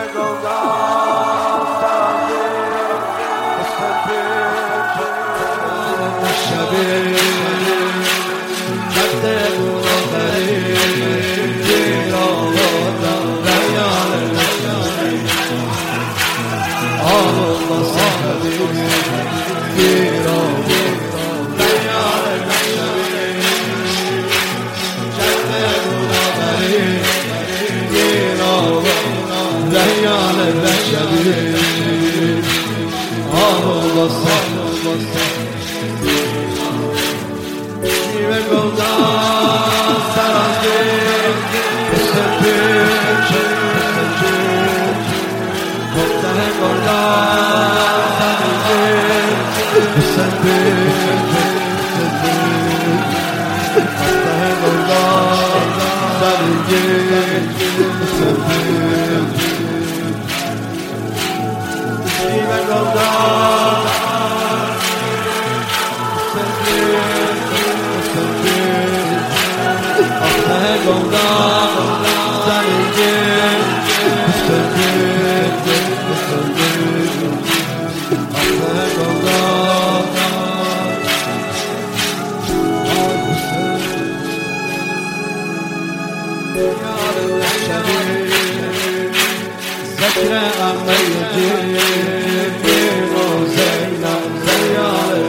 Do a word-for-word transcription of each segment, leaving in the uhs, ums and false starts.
ذکر عمه جیبین و زینب زیار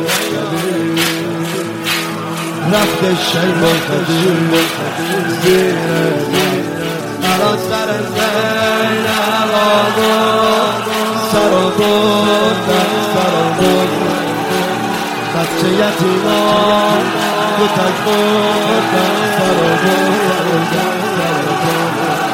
رفت شیب و خدیم زیر مرا سر زینب آگود سر و بردن سر و بردن بچه یتیمان کتک بردن سر و بردن سر و بردن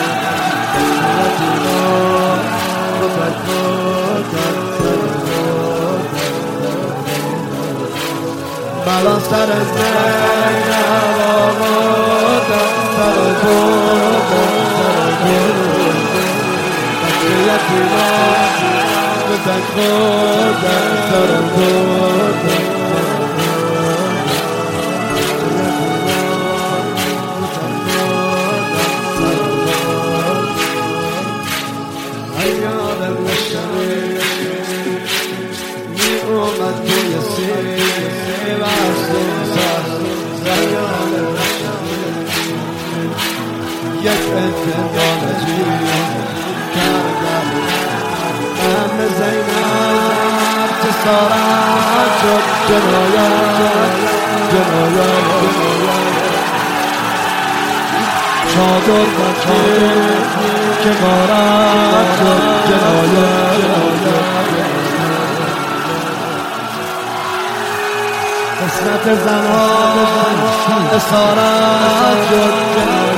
بلا سر زینب آوردن سر و بردن سر و بردن بچه یتیمان کتک بردن سر و بردن یک انتقال عجیب کردم ام زینب چه سارت شد جنایت جنایت چادر بچه که غارت شد جنایت قسمت زنان اسارت شد جنایت